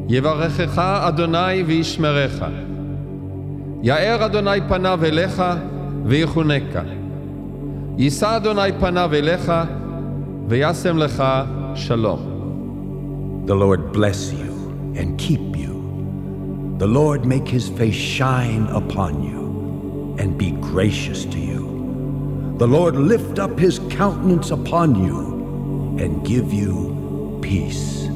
יברכך אדוני וישמרך. יאר אדוני פניו אליך ויחונקה. יישא אדוני פניו אליך וישם לך שלום. The Lord bless you and keep you. The Lord make his face shine upon you and be gracious to you. The Lord lift up his countenance upon you and give you peace.